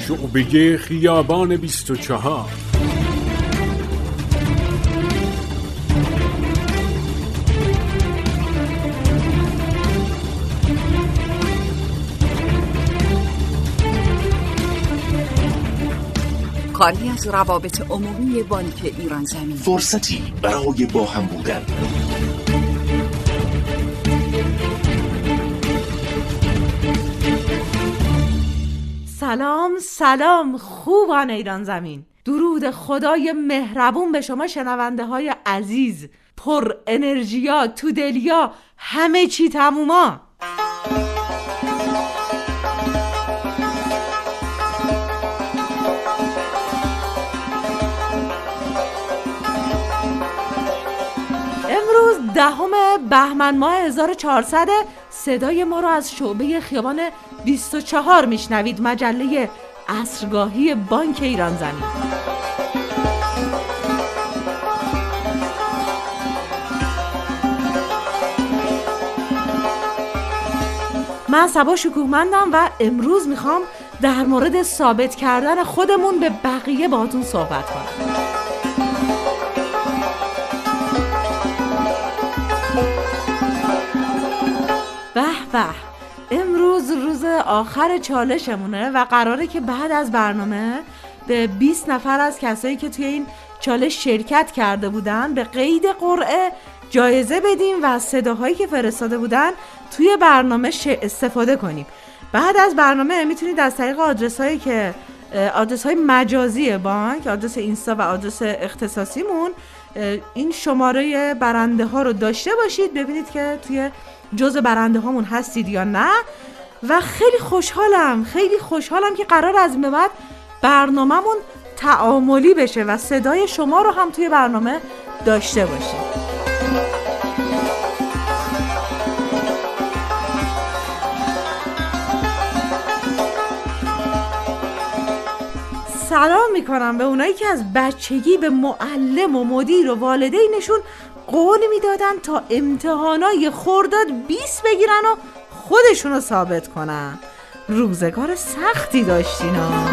شعبه خیابان 24. کاری از روابط عمومی بانک ایران زمین. فرصتی برای با هم بودن. سلام خوبان ایران زمین. درود خدای مهربون به شما شنونده های عزیز، پر انرژیا، تو دلیا، همه چی تموما. امروز 10 بهمن ماه 1400 صدای ما رو از شعبه خیابان 24 میشنوید، مجله عصرگاهی بانک ایران زمین. من صبا شکوهمندم و امروز میخوام در مورد ثابت کردن خودمون به بقیه باهاتون صحبت کنم. به امروز روز آخر چالشمونه و قراره که بعد از برنامه به 20 نفر از کسایی که توی این چالش شرکت کرده بودن به قید قرعه جایزه بدیم و صداهایی که فرستاده بودن توی برنامه استفاده کنیم. بعد از برنامه میتونید از طریق آدرس‌های مجازی بانک، آدرس اینستا و آدرس اختصاصیمون، این شماره برنده ها رو داشته باشید، ببینید که توی جزء برنده هامون هستید یا نه. و خیلی خوشحالم که قرار از این به بعد برنامه‌مون تعاملی بشه و صدای شما رو هم توی برنامه داشته باشیم. سلام میکنم به اونایی که از بچگی به معلم و مدیر و والدینشون قول میدادن تا امتحانای خرداد 20 بگیرن و خودشونو ثابت کنن. روزگار سختی داشتین ها.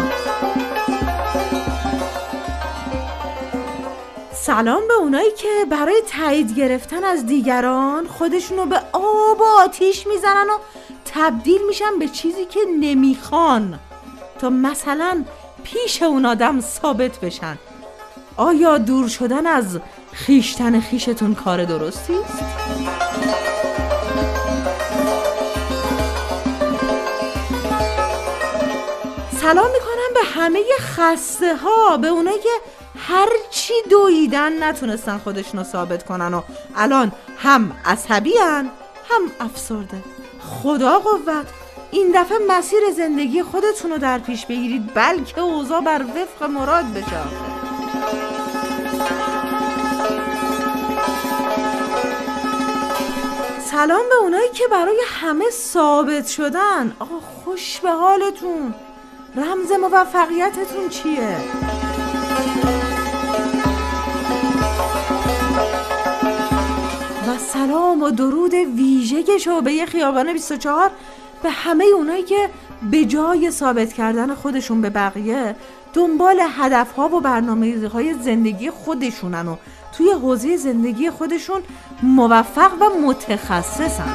سلام به اونایی که برای تایید گرفتن از دیگران خودشونو به آب و آتیش میزنن و تبدیل میشن به چیزی که نمیخوان تا مثلا پیش اون آدم ثابت بشن. آیا دور شدن از خیشتن خیشتون کار درستی است؟ سلام میکنم به همه خسته ها، به اونایی که هرچی دویدن نتونستن خودشونو ثابت کنن و الان هم عصبی هن هم افسرده. خدا قوت، این دفعه مسیر زندگی خودتون رو در پیش بگیرید بلکه اوضاع بر وفق مراد بشه. سلام به اونایی که برای همه ثابت شدن. آقا خوش به حالتون، رمز موفقیتتون چیه؟ و سلام و درود ویژه شعبه خیابان 24 به همه اونایی که به جای ثابت کردن خودشون به بقیه دنبال هدفها و برنامه‌های زندگی خودشونن و توی حوزه زندگی خودشون موفق و متخصصن.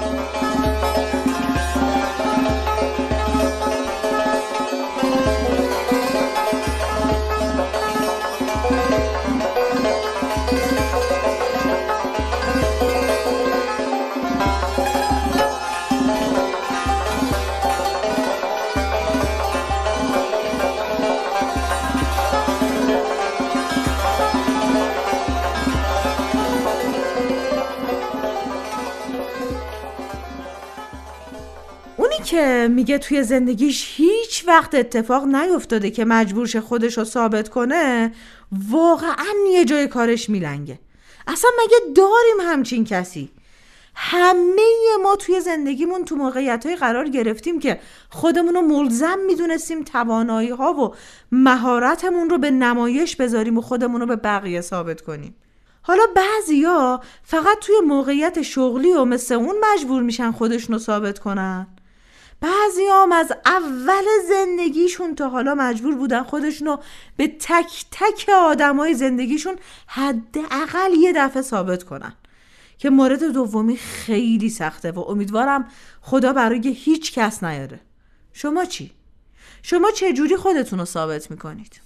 که میگه توی زندگیش هیچ وقت اتفاق نیفتاده که مجبور شه خودش رو ثابت کنه، واقعا یه جای کارش میلنگه. اصلا مگه داریم همچین کسی؟ همه ما توی زندگیمون تو موقعیت‌های قرار گرفتیم که خودمون رو ملزم میدونستیم توانایی‌ها و مهارتمون رو به نمایش بذاریم و خودمون رو به بقیه ثابت کنیم. حالا بعضیا فقط توی موقعیت شغلی و مثل اون مجبور میشن خودشون رو ثابت کنن. بعضیام از اول زندگیشون تا حالا مجبور بودن خودشونو به تک تک آدمای زندگیشون حداقل یه دفعه ثابت کنن که مورد دومی خیلی سخته و امیدوارم خدا برای هیچ کس نیاره. شما چی؟ شما چه جوری خودتون رو ثابت میکنید؟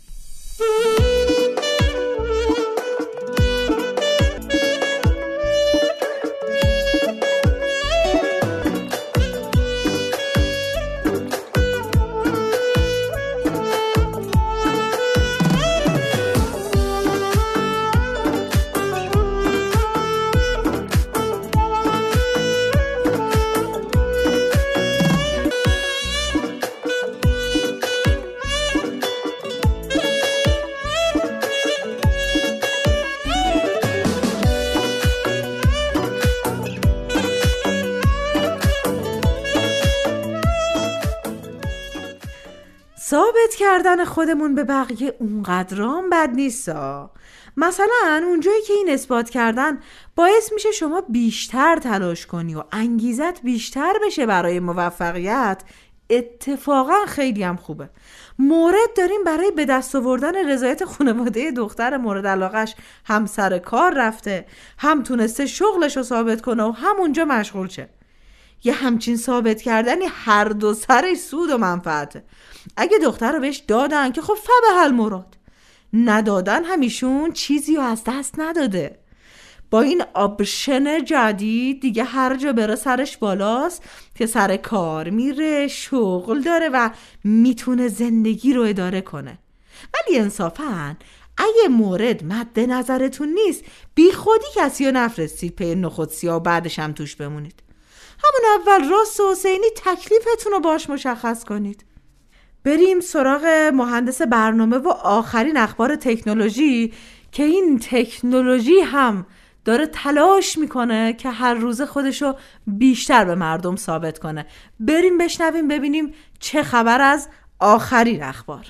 ثابت کردن خودمون به بقیه اونقدرام بد نیستا. مثلا اونجایی که این اثبات کردن باعث میشه شما بیشتر تلاش کنی و انگیزت بیشتر بشه برای موفقیت، اتفاقا خیلی هم خوبه. مورد داریم برای به دست آوردن رضایت خانواده دختر مورد علاقش هم سر کار رفته، هم تونسته شغلش رو ثابت کنه و هم اونجا مشغول شه. یه همچین ثابت کردنی هر دو سرش سود و منفعته. اگه دختر رو بهش دادن که خب فبه المراد، ندادن همیشون چیزی رو از دست نداده. با این آپشن جدید دیگه هر جا بره سرش بالاست که سر کار میره، شغل داره و میتونه زندگی رو اداره کنه. ولی انصافاً اگه مورد مد نظرتون نیست، بی خودی کسی رو نفرستید پی نخود سیاه و بعدش هم توش بمونید. همون اول راست و حسینی تکلیفتون رو باش مشخص کنید. بریم سراغ مهندس برنامه و آخرین اخبار تکنولوژی که این تکنولوژی هم داره تلاش میکنه که هر روز خودشو بیشتر به مردم ثابت کنه. بریم بشنویم ببینیم چه خبر از آخرین اخبار.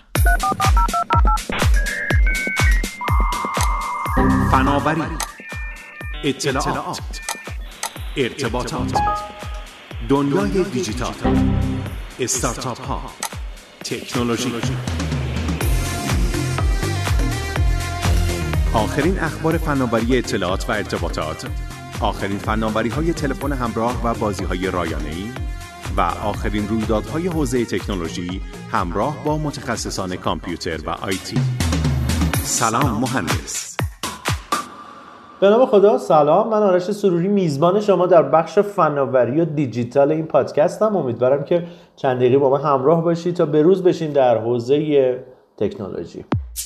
فناوری، اطلاعات، ارتباطات، دنیای دیجیتال، استارتاپ ها، تکنولوژی. آخرین اخبار فناوری اطلاعات و ارتباطات، آخرین فناوری‌های تلفن همراه و بازی‌های رایانه‌ای و آخرین رویدادهای حوزه تکنولوژی همراه با متخصصان کامپیوتر و آیتی. سلام مهندس. به نام خدا، سلام. من آرش سروری میزبان شما در بخش فناوری و دیجیتال این پادکستم. امیدوارم که چند دقیقه با من همراه باشید تا بروز بشیم در حوزه تکنولوژی.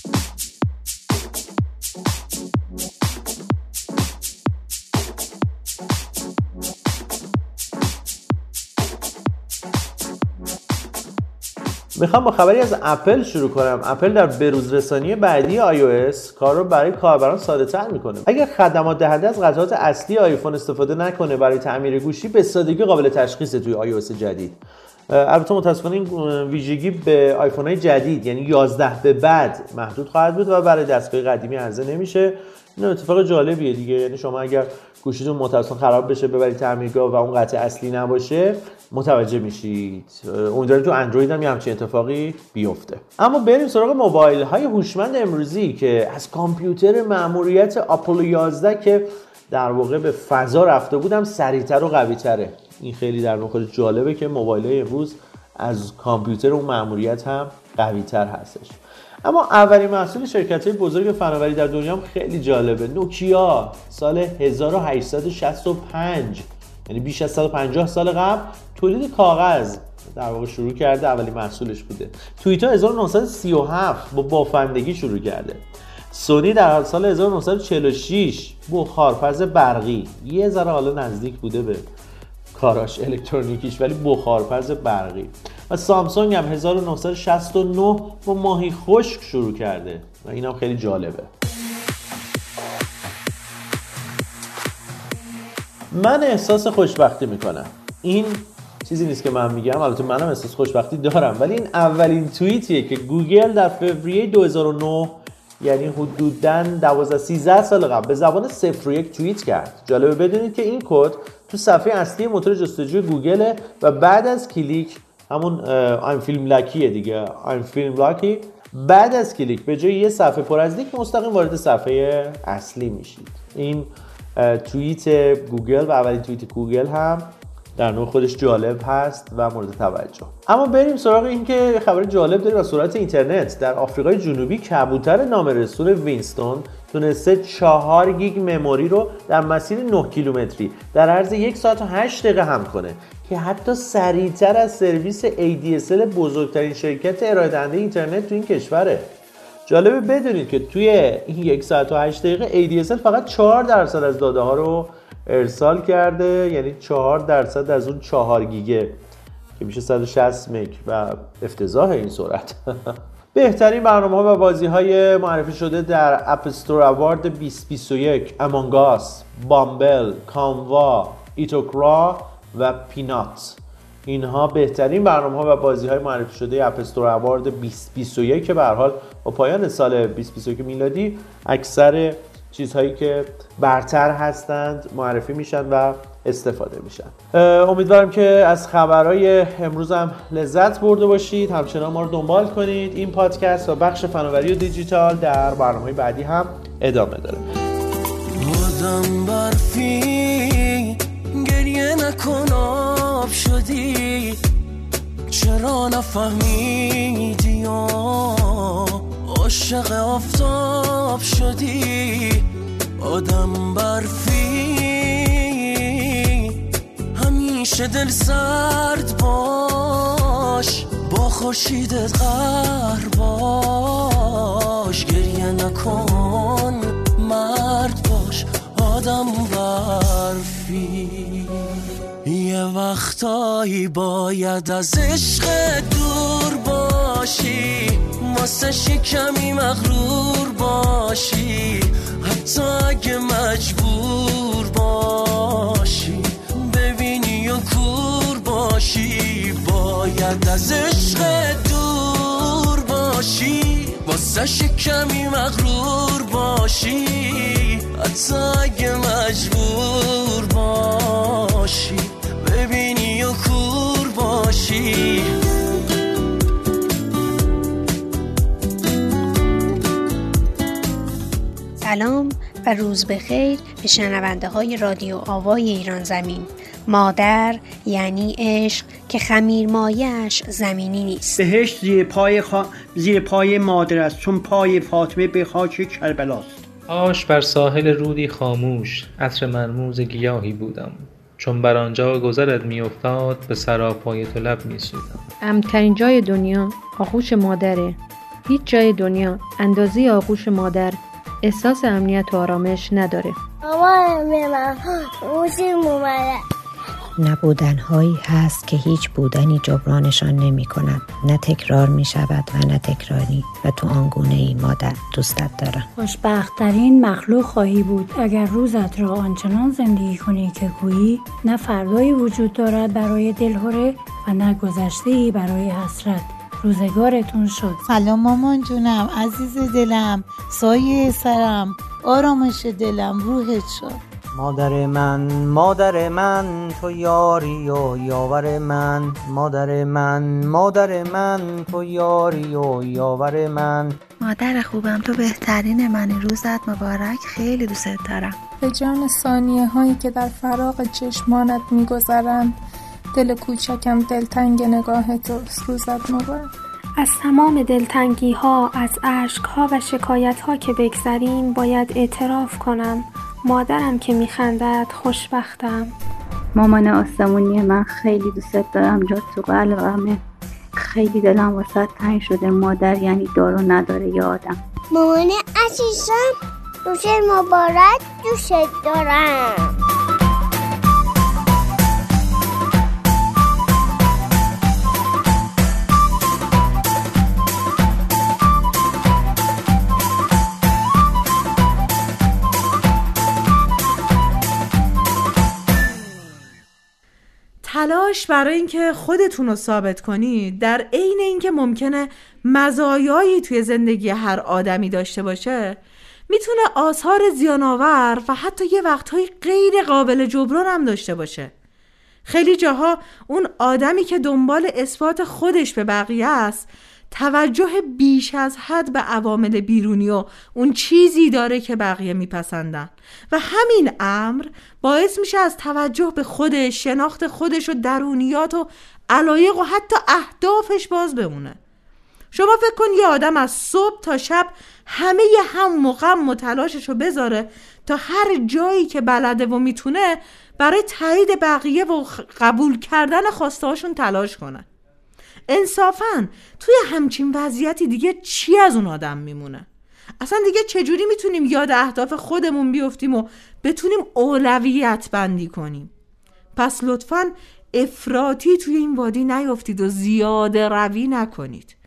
میخوام با خبری از اپل شروع کنم. اپل در بروز رسانی بعدی iOS کار رو برای کاربران ساده تر میکنه. اگر خدمات دهنده از قطعات اصلی آیفون استفاده نکنه برای تعمیر گوشی، به سادگی قابل تشخیصه توی iOS جدید. البته متاسفانه این ویژگی به آیفون های جدید یعنی 11 به بعد محدود خواهد بود و برای دستگاه قدیمی عرضه نمیشه. این اتفاق جالبیه دیگه، یعنی شما اگر گوشیتون متاسفانه خراب بشه ببرید تعمیرگاه و اون قطعه اصلی نباشه متوجه میشید. امیدوارم تو اندروید هم همچین اتفاقی بیفته. اما بریم سراغ موبایل های هوشمند امروزی که از کامپیوتر مأموریت آپولو 11 که در واقع به فضا رفته بودم سریعتر و قوی تره. این خیلی در واقع جالبه که موبایل های امروز از کامپیوتر اون مأموریت هم قوی تر هستش. اما اولین محصول شرکت‌های بزرگ فناوری در دنیا هم خیلی جالبه. نوکیا سال 1865 یعنی بیش از 150 سال قبل تولید کاغذ در واقع شروع کرده، اولین محصولش بوده. تویوتا 1937 با بافندگی شروع کرده. سونی در سال 1946 بخارپز برقی، یه ذره حالا نزدیک بوده به کاراش الکترونیکیش ولی بخارپز برقی. و سامسونگ هم 1969 با ماهی خشک شروع کرده و این هم خیلی جالبه. من احساس خوشبختی میکنم. این چیزی نیست که من میگم، البته منم احساس خوشبختی دارم، ولی این اولین توییتیه که گوگل در فوریه 2009 یعنی حدوداً 12-13 سال قبل به زبان 01 توییت کرد. جالبه بدونید که این کد تو صفحه اصلی موتور جستجوی گوگل و بعد از کلیک همون I'm film luckyه دیگه، I'm film lucky. بعد از کلیک به جای یه صفحه پر از لینک مستقیم وارد صفحه اصلی میشید. این توییت گوگل و اولین توییت گوگل هم در نوع خودش جالب هست و مورد توجه. اما بریم سراغ این که خبر جالب داریم از سرعت اینترنت. در آفریقای جنوبی کبوتر نامرسول وینستون تونسته 4 گیگ مموری رو در مسیر 9 کیلومتری در عرض 1 ساعت و 8 دقیقه حمل کنه که حتی سریعتر از سرویس ADSL بزرگترین شرکت ارائه دهنده اینترنت تو این کشوره. جالبه بدونید که توی این 1 ساعت و 8 دقیقه ADSL فقط 4% از داده ها رو ارسال کرده، یعنی 4% از اون 4 گیگه که میشه 160 مگ و افتضاح این سرعت. بهترین برنامه‌ها و بازی‌های معرفی شده در اپ استور اوارد 2021 امانگ آس، بامبل، کانوا، ایتوکرا و پینات. اینها بهترین برنامه‌ها و بازی‌های معرفی شده اپ استور اوارد 2021 که به هر حال با پایان سال 2021 میلادی اکثر چیزهایی که برتر هستند معرفی میشن و استفاده میشن. امیدوارم که از خبرهای امروز هم لذت برده باشید. همچنان ما رو دنبال کنید. این پادکست و بخش فناوری و دیجیتال در برنامه‌های بعدی هم ادامه داره. آدم برفی گریه نکن آب شدی، چرا نفهمیدی عاشق آفتاب شدی. آدم برفی همیشه دل سرد باش، با خورشیدت قهر باش. گریه نکن مرد باش آدم برفی. یه وقتایی باید از عشق دور باشی، واسه کمی مغرور باشی، حتی اگه مجبور باشی ببینی و کور باشی. باید از عشق دور باشی، واسه کمی مغرور باشی، حتی اگه مجبور باشی ببینی و کور باشی. سلام و روز بخیر به شنونده های رادیو آوای ایران زمین. مادر یعنی عشق که خمیر مایه‌اش زمینی نیست. بهشت زیر پای مادر است، چون پای فاطمه به خاک کربلاست. آش بر ساحل رودی خاموش، عطر مرموز گیاهی بودم، چون بر آنجا گذرت می افتاد به سراپای تو لب می سودم. امن‌ترین جای دنیا آغوش مادره. هیچ جای دنیا اندازه آغوش مادر احساس امنیت و آرامش نداره. نبودن‌هایی هست که هیچ بودنی جبرانشان نمی‌کند، نه تکرار می‌شود و نه تکراری، و تو آنگونه‌ای مادر دوستت دارم. خوشبخت‌ترین مخلوق خواهی بود اگر روزت را آنچنان زندگی کنی که گویی نه فردایی وجود دارد برای دلهره و نه گذشته‌ای برای حسرت. روزگارتون شد. سلام مامان جونم، عزیز دلم، سایه سرم، آرامش دلم، روحت شد. مادر من تو یاری و یاور من، مادر من تو یاری و یاور من. مادر خوبم تو بهترین منی، روزت مبارک، خیلی دوست دارم. به جان ثانیه هایی که در فراغ چشمانت میگذرند، دل کوچکم دلتنگ نگاه توست، روزت مبارک. از تمام دلتنگی ها، از عشق ها و شکایت ها که بگذریم باید اعتراف کنم مادرم که میخندد خوشبختم. مامان آسمونی من خیلی دوست دارم، جات تو قلبمه، خیلی دلم واسه تنگ شده. مادر یعنی دارو نداره یه آدم. مامان عزیزم روز مبارک، دوست دارم. تلاش برای اینکه خودتون رو ثابت کنید در عین اینکه ممکنه مزایایی توی زندگی هر آدمی داشته باشه، میتونه آثار زیان‌آور و حتی یه وقتهای غیر قابل جبران هم داشته باشه. خیلی جاها اون آدمی که دنبال اثبات خودش به بقیه است توجه بیش از حد به عوامل بیرونی و اون چیزی داره که بقیه میپسندن و همین امر باعث میشه از توجه به خودش، شناخت خودش و درونیات و علایق و حتی اهدافش باز بمونه. شما فکر کن یه آدم از صبح تا شب همه هم و غم و تلاششو بذاره تا هر جایی که بلده و میتونه برای تایید بقیه و قبول کردن خواسته هاشون تلاش کنه. انصافاً توی همچین وضعیتی دیگه چی از اون آدم میمونه؟ اصلا دیگه چجوری میتونیم یاد اهداف خودمون بیفتیم و بتونیم اولویت بندی کنیم؟ پس لطفاً افراطی توی این وادی نیفتید و زیاده روی نکنید.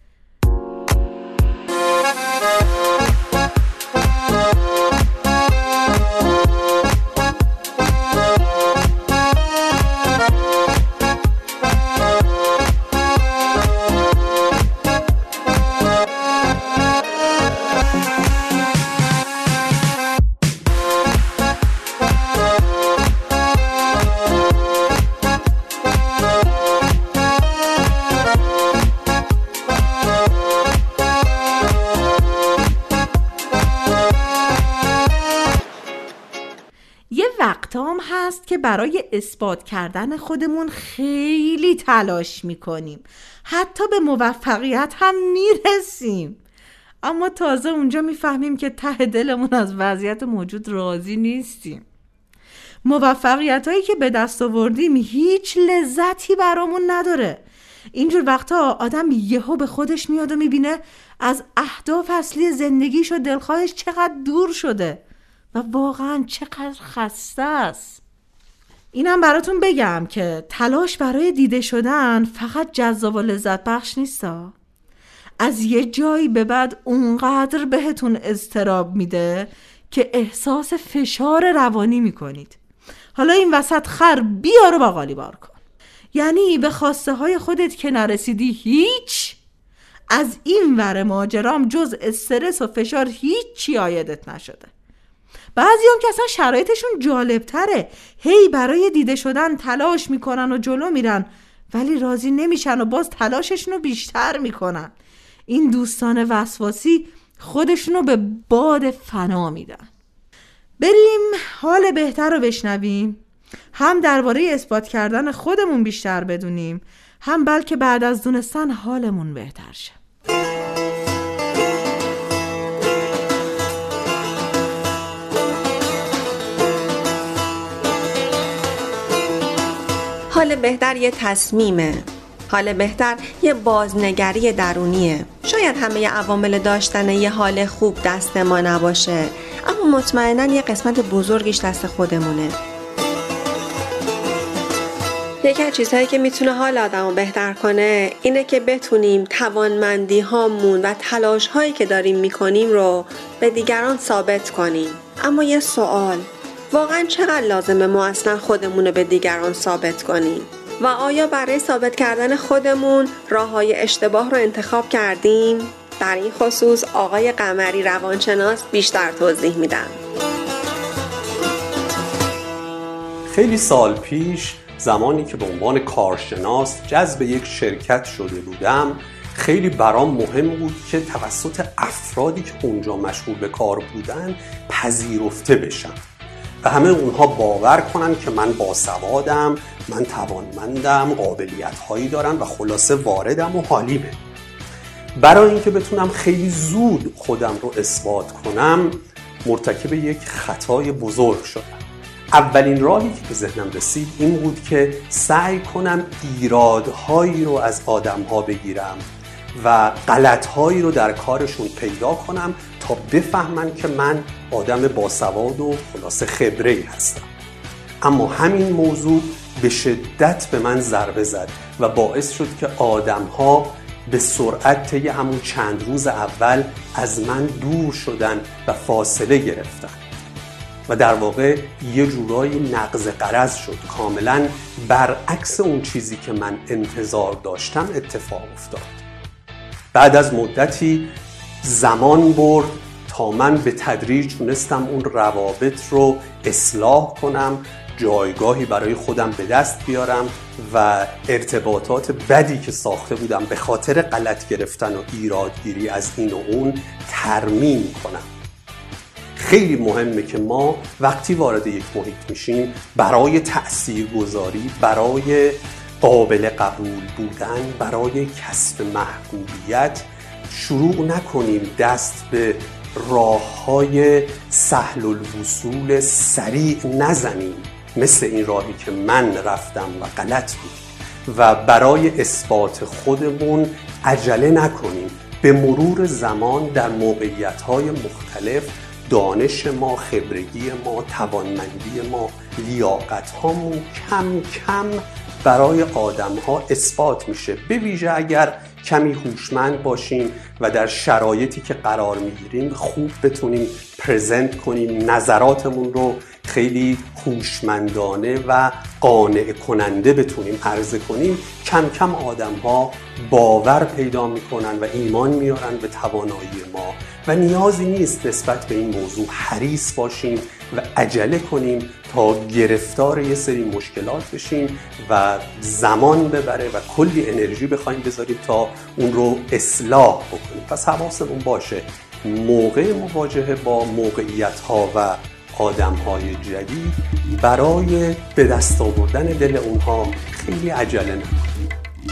وقتام هست که برای اثبات کردن خودمون خیلی تلاش میکنیم، حتی به موفقیت هم میرسیم، اما تازه اونجا میفهمیم که ته دلمون از وضعیت موجود راضی نیستیم. موفقیت هایی که به دست آوردیم هیچ لذتی برامون نداره. اینجور وقتا آدم یهو به خودش میاد و میبینه از اهداف اصلی زندگیش و دلخواهش چقدر دور شده و واقعا چقدر خسته است. اینم براتون بگم که تلاش برای دیده شدن فقط جذاب و لذت بخش نیستا. از یه جایی به بعد اونقدر بهتون اضطراب میده که احساس فشار روانی میکنید. حالا این وسط خر بیا رو باقالی بار کن. یعنی به خواسته های خودت که نرسیدی هیچ، از این ور ماجرام جز استرس و فشار هیچی عایدت نشده. بعضی هم که اصلا شرایطشون جالب تره، هی برای دیده شدن تلاش میکنن و جلو میرن ولی راضی نمیشن و باز تلاششونو بیشتر میکنن. این دوستان وسواسی خودشونو به باد فنا میدن. بریم حال بهتر رو بشنویم، هم درباره اثبات کردن خودمون بیشتر بدونیم، هم بلکه بعد از دونستن حالمون بهتر شه. حال بهتر یه تصمیمه. حال بهتر یه بازنگری درونیه. شاید همه عوامل داشتن یه حال خوب دست ما نباشه، اما مطمئناً یه قسمت بزرگیش دست خودمونه. یکی از چیزهایی که میتونه حال آدمو بهتر کنه اینه که بتونیم توانمندی هامون و تلاش هایی که داریم میکنیم رو به دیگران ثابت کنیم. اما یه سوال، واقعا چقدر لازمه ما اصلا خودمون رو به دیگران ثابت کنیم؟ و آیا برای ثابت کردن خودمون راههای اشتباه رو انتخاب کردیم؟ در این خصوص آقای قمری روانشناس بیشتر توضیح میدن. خیلی سال پیش زمانی که به عنوان کارشناس جذب یک شرکت شده بودم، خیلی برام مهم بود که توسط افرادی که اونجا مشغول به کار بودن پذیرفته بشم و همه اونها باور کنن که من باسوادم، من توانمندم، قابلیت هایی دارم و خلاصه واردم و حالیمه. برای اینکه بتونم خیلی زود خودم رو اثبات کنم مرتکب یک خطای بزرگ شدم. اولین راهی که به ذهنم رسید این بود که سعی کنم ایرادهایی رو از آدم‌ها بگیرم و غلط‌هایی رو در کارشون پیدا کنم تا بفهمن که من آدم باسواد و خلاصه خبره‌ای هستم. اما همین موضوع به شدت به من ضربه زد و باعث شد که آدم‌ها به سرعت طی همون چند روز اول از من دور شدن و فاصله گرفتن و در واقع یه جورایی نقض غرض شد. کاملا برعکس اون چیزی که من انتظار داشتم اتفاق افتاد. بعد از مدتی زمان برد تا من به تدریج تونستم اون روابط رو اصلاح کنم جایگاهی برای خودم به دست بیارم و ارتباطات بدی که ساخته بودم به خاطر غلط گرفتن و ایرادگیری از این و اون ترمیم کنم. خیلی مهمه که ما وقتی وارد یک محیط میشیم برای تأثیرگذاری، برای قابل قبول بودن، برای کسب محبوبیت شروع نکنیم دست به راه‌های سهل الوصول سریع نزنیم، مثل این راهی که من رفتم و غلط بود، و برای اثبات خودمون عجله نکنیم. به مرور زمان در موقعیت‌های مختلف دانش ما، خبرگی ما، توانمندی ما، لیاقت هامون کم کم برای آدم ها اثبات میشه، به ویژه اگر کمی هوشمند باشیم و در شرایطی که قرار میگیریم خوب بتونیم پرزنت کنیم، نظراتمون رو خیلی هوشمندانه و قانع کننده بتونیم عرضه کنیم. کم کم آدم ها باور پیدا میکنن و ایمان میارن به توانایی ما و نیازی نیست نسبت به این موضوع حریص باشیم و عجله کنیم تا گرفتار یه سری مشکلات بشیم و زمان ببره و کلی انرژی بخوایم بذاریم تا اون رو اصلاح بکنیم. پس حواسمون باشه موقع مواجهه با موقعیت‌ها و آدم‌های جدید برای به دست آوردن دل اونها خیلی عجله نکنیم.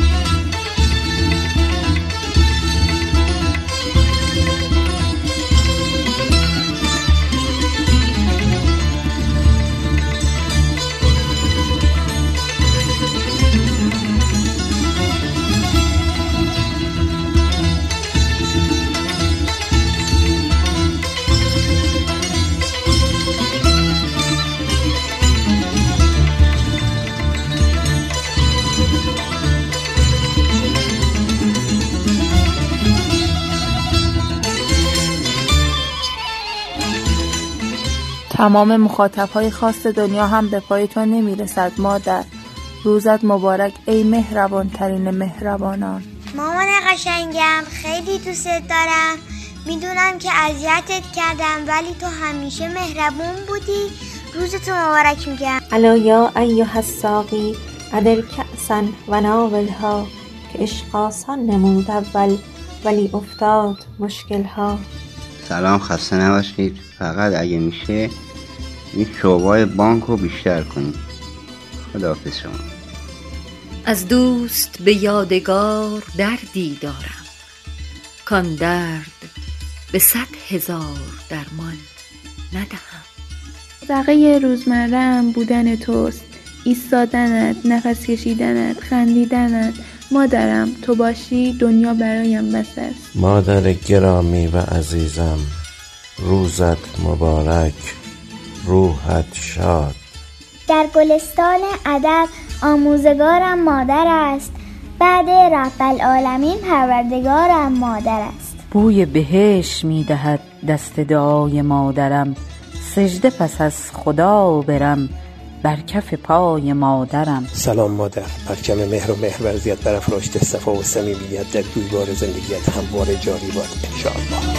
تمام مخاطب‌های خاص دنیا هم به پای تو نمیرسد مادر. روزت مبارک ای مهربان‌ترین مهربانان. مامان قشنگم خیلی دوستت دارم. میدونم که اذیتت کردم ولی تو همیشه مهربون بودی. روزتو مبارک میگم. الا یا ایها الساقی ادر کأسا و ناولها، که عشق آسان نمود اول ولی افتاد مشکلها. سلام، خسته نباشید. فقط اگه میشه این شعبای بانک رو بیشتر کنید. خداحافظ شما. از دوست به یادگار دردی دارم، کان درد به 100,000 درمان ندهم. دغه روزمره‌ام بودن توست، ایستادنت، نفس کشیدنت، خندیدنت. مادرم تو باشی دنیا برایم بس است. مادر گرامی و عزیزم، روزت مبارک، روحت شاد. در گلستان ادب آموزگارم مادر است، بعد رب العالمین پروردگارم مادر است. بوی بهشت میدهد دست دعای مادرم، سجده پس از خدا برم بر کف پای مادرم. سلام مادر، پرچم مهر و مهرورزیت برافراشته، صفا و صمیمیت در جویبار زندگیت همواره جاری باد انشاءالله.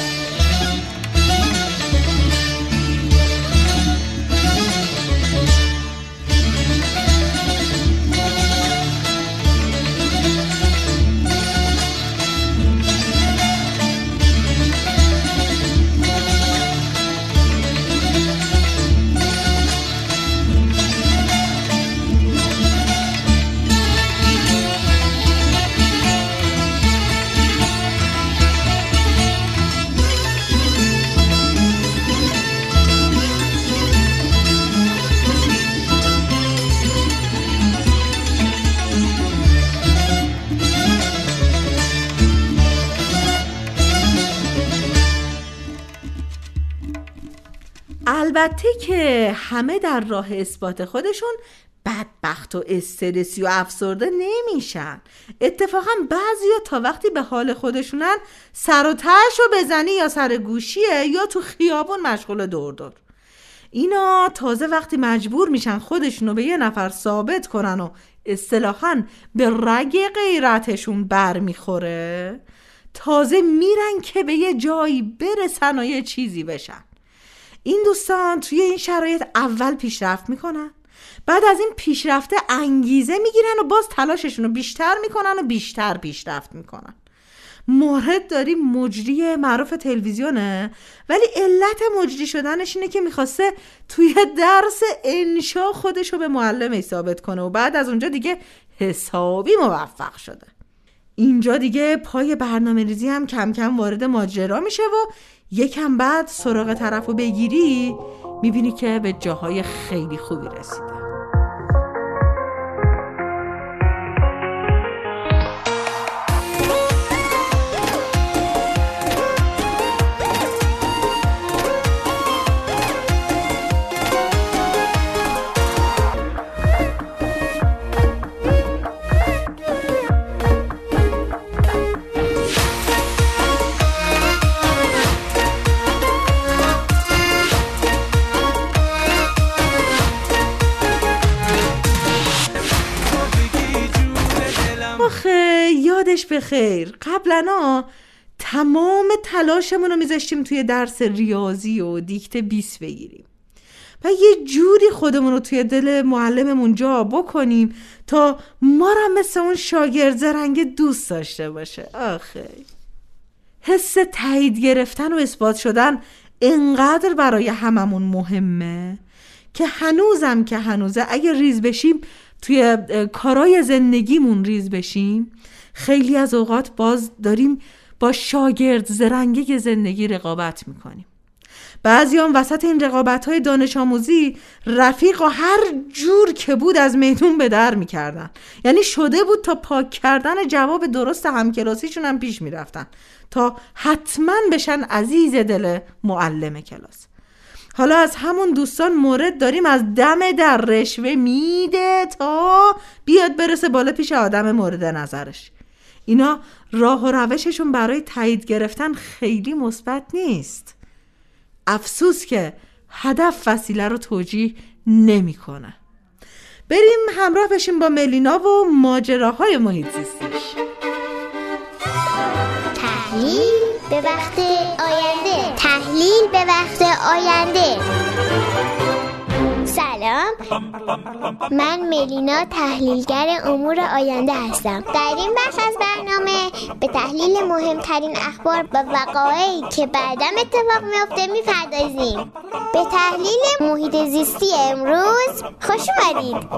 البته که همه در راه اثبات خودشون بدبخت و استرسی و افسرده نمیشن. اتفاقا بعضیا تا وقتی به حال خودشونن سر و تهشو بزنی یا سر گوشیه یا تو خیابون مشغول دور. اینا تازه وقتی مجبور میشن خودشونو به یه نفر ثابت کنن و اصطلاحاً به رگ غیرتشون بر میخوره، تازه میرن که به یه جایی برسن و یه چیزی بشن. این دوستان توی این شرایط اول پیشرفت میکنن، بعد از این پیشرفته انگیزه میگیرن و باز تلاششون رو بیشتر میکنن و بیشتر پیشرفت میکنن. مورد داریم مجری معروف تلویزیونه، ولی علت مجری شدنش اینه که میخواسته توی درس انشا خودشو به معلم ثابت کنه و بعد از اونجا دیگه حسابی موفق شده. اینجا دیگه پای برنامه ریزی هم کم کم وارد ماجرا میشه و یکم بعد سراغ طرفو بگیری میبینی که به جاهای خیلی خوبی رسیده. یادش بخیر قبلنا تمام تلاشمون رو میذاشتیم توی درس ریاضی و دیکته 20 بگیریم و یه جوری خودمون رو توی دل معلممون جا بکنیم تا ما را مثل اون شاگرد زرنگ دوست داشته باشه. آخه حس تایید گرفتن و اثبات شدن انقدر برای هممون مهمه که هنوزه اگه ریز بشیم توی کارای زندگیمون ریز بشیم، خیلی از اوقات باز داریم با شاگرد زرنگه زندگی رقابت میکنیم. بعضی هم وسط این رقابت‌های دانش آموزی رفیق و هر جور که بود از میدون به در میکردن، یعنی شده بود تا پاک کردن جواب درست همکلاسیشون هم پیش میرفتن تا حتما بشن عزیز دل معلم کلاس. حالا از همون دوستان مورد داریم از دم در رشوه میده تا بیاد برسه بالا پیش آدم مورد نظرش. اینا راه و روششون برای تایید گرفتن خیلی مثبت نیست. افسوس که هدف وسیله رو توجیه نمیکنه. بریم همراه بشیم با ملینا و ماجراهای محیط زیستیش. تحلیل به وقت آینده. تحلیل به وقت آینده. سلام، من ملینا تحلیلگر امور آینده هستم. در این بخش از برنامه به تحلیل مهمترین اخبار و وقایعی که بعداً اتفاق میفته میپردازیم. به تحلیل محیط زیستی امروز خوش اومدید.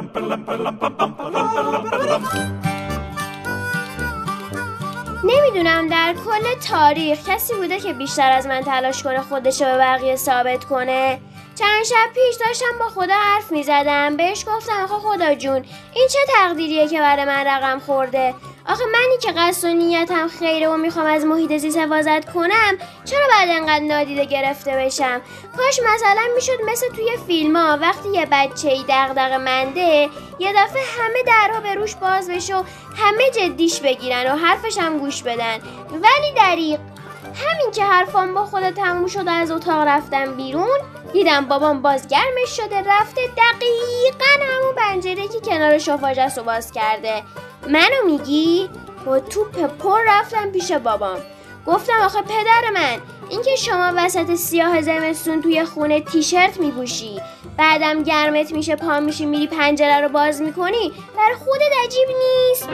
نمیدونم در کل تاریخ کسی بوده که بیشتر از من تلاش کنه خودشو به بقیه ثابت کنه. چند شب پیش داشتم با خدا حرف میزدم، بهش گفتم آخه خدا جون این چه تقدیریه که برای من رقم خورده؟ آخه منی که قصد و نیتم خیره و میخوام از محیط زیست حفاظت کنم چرا بعد انقدر نادیده گرفته بشم؟ کاش مثلا میشد مثل توی فیلم ها وقتی یه بچه‌ای دغدغه‌منده یه دفعه همه درها به روش باز بشه و همه جدیش بگیرن و حرفش هم گوش بدن. ولی دریغ همین که حرفام با خدا تموم شد از اتاق رفتم بیرون، دیدم بابام باز گرمش شده رفته دقیقاً همون پنجره که کنار شوفاژه‌ست رو باز کرده. منو میگی؟ با توپ پر رفتم پیش بابام، گفتم آخه پدر من این که شما وسط سیاه زمستون توی خونه تیشرت میپوشی بعدم گرمت میشه پا میشی میری پنجره رو باز میکنی برای خودت عجیب نیست؟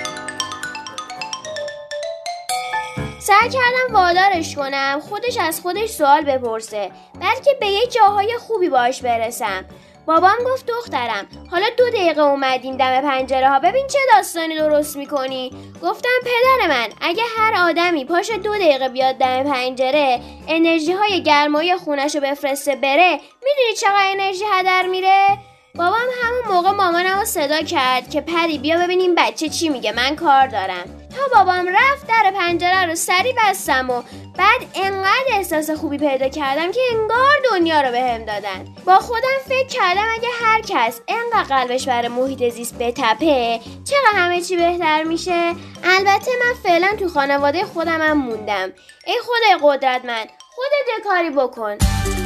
سعی کردم وادارش کنم خودش از خودش سوال بپرسه بلکه به یه جاهای خوبی باش برسم. بابام گفت دخترم حالا 2 دقیقه اومدیم دم پنجره ها، ببین چه داستانی درست میکنی. گفتم پدر من اگه هر آدمی پاش 2 دقیقه بیاد دم پنجره انرژی های گرمای خونشو بفرسته بره، میدونی چقدر انرژی هدر میره؟ بابام همون موقع مامانم رو صدا کرد که پری بیا ببینیم بچه چی میگه، من کار دارم. تا بابام رفت در پنجره رو سری بستم و بعد انقدر احساس خوبی پیدا کردم که انگار دنیا رو بهم دادن. با خودم فکر کردم اگه هر کس انقدر قلبش برای محیط زیست بتپه چقدر همه چی بهتر میشه. البته من فعلا تو خانواده خودمم موندم. ای خدای قدرتمند خودت یه کاری بکن.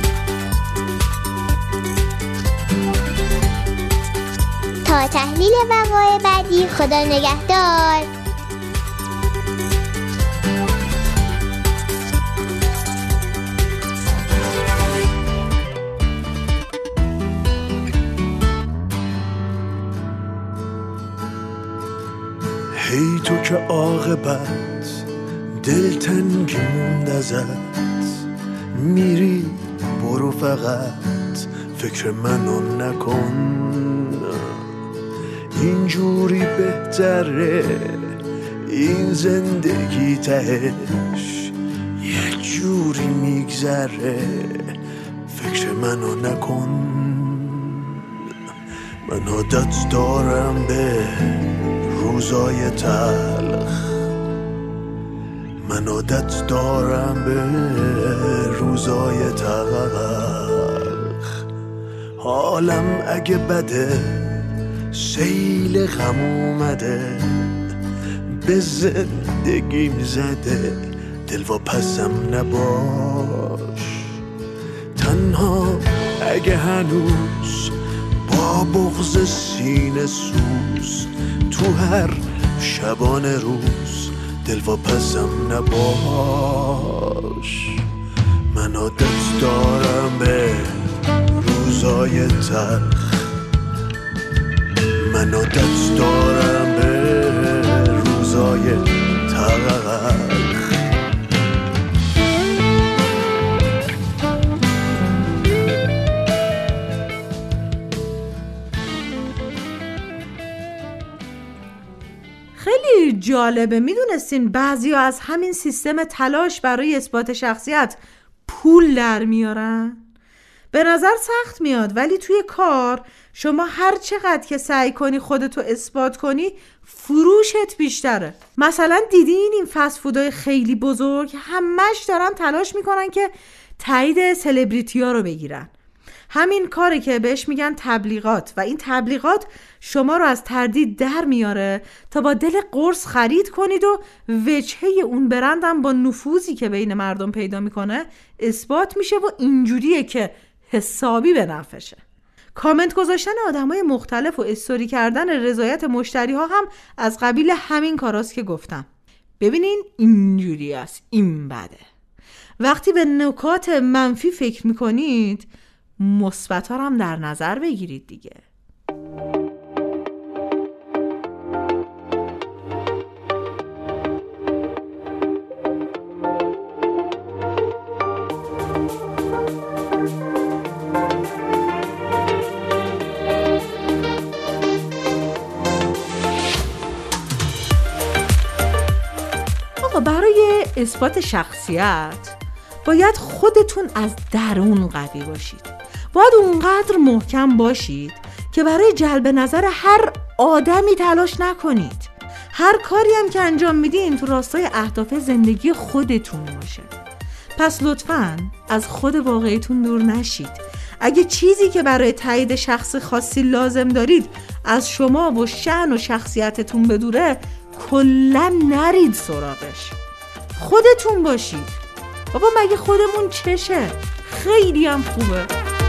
تا تحلیل وقایع بعدی خدا نگهدار. هی تو که عاقبت دلتنگی موند ازت، میری برو فقط فکر منو نکن، اینجوری بهتره این زندگی تهش یه جوری میگذره فکر منو نکن. من عادت دارم به روزای تلخ، من عادت دارم به روزای تلخ، حالم اگه بده سیل غم اومده، به زندگیم زده دلواپسم نباش، تنها اگه هنوز با بغض سینه سوز تو هر شبانه روز دلواپسم نباش. من عادت دارم به روزای تلخ، من عادت دارم به روزای تلخ. خیلی جالبه. میدونستین بعضیا از همین سیستم تلاش برای اثبات شخصیت پول در میارن؟ به نظر سخت میاد، ولی توی کار شما هر چقدر که سعی کنی خودتو اثبات کنی فروشت بیشتره. مثلا دیدین این فست فودای خیلی بزرگ همش دارن تلاش میکنن که تایید سلبریتی ها رو بگیرن. همین کاره که بهش میگن تبلیغات و این تبلیغات شما رو از تردید در میاره تا با دل قرص خرید کنید و وجهه اون برندم با نفوذی که بین مردم پیدا میکنه اثبات میشه و اینجوریه که حسابی به نفعشه. کامنت گذاشتن آدمای مختلف و استوری کردن رضایت مشتری ها هم از قبیل همین کاراست که گفتم. ببینین اینجوری است، این بده. وقتی به نکات منفی فکر میکنید مثبت ها هم در نظر بگیرید دیگه. برای اثبات شخصیت باید خودتون از درون قوی باشید. باید اونقدر محکم باشید که برای جلب نظر هر آدمی تلاش نکنید. هر کاری هم که انجام میدین تو راستای اهداف زندگی خودتون باشه. پس لطفاً از خود واقعیتون دور نشید. اگه چیزی که برای تایید شخص خاصی لازم دارید از شما و شأن و شخصیتتون بدوره، کلاً نرید سراغش. خودتون باشید. بابا مگه خودمون چشه؟ خیلی هم خوبه.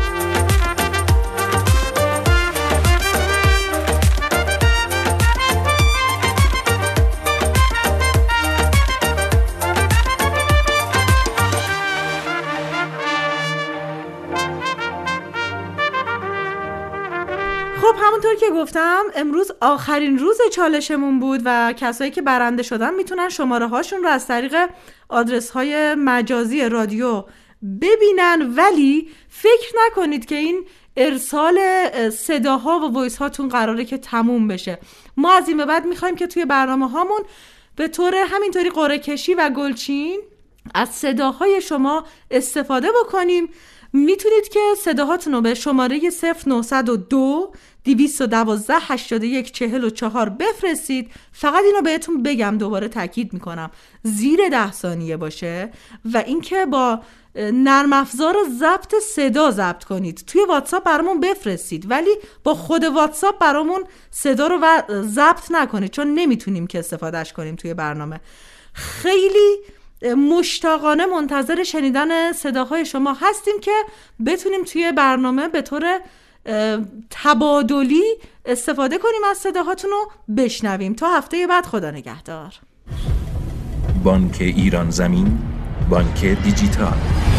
خب همونطور که گفتم امروز آخرین روز چالشمون بود و کسایی که برنده شدن میتونن شماره هاشون رو از طریق آدرس های مجازی رادیو ببینن، ولی فکر نکنید که این ارسال صداها و وایس هاتون قراره که تموم بشه. ما از این به بعد میخوایم که توی برنامه هامون به طور همینطوری قرعه کشی و گلچین از صداهای شما استفاده بکنیم. میتونید که صداهاتون رو به شماره 0902 212 81 44 بفرستید. فقط اینو بهتون بگم، دوباره تاکید میکنم، زیر 10 ثانیه باشه و اینکه با نرم افزار ضبط صدا ضبط کنید. توی واتساپ برامون بفرستید ولی با خود واتساپ برامون صدا رو ضبط نکنید، چون نمیتونیم که استفادهش کنیم توی برنامه. خیلی مشتاقانه منتظر شنیدن صداهای شما هستیم که بتونیم توی برنامه به طور تبادلی استفاده کنیم از صداهاتون رو بشنویم. تا هفته بعد، خدا نگهدار. بانک ایران زمین، بانک دیجیتال.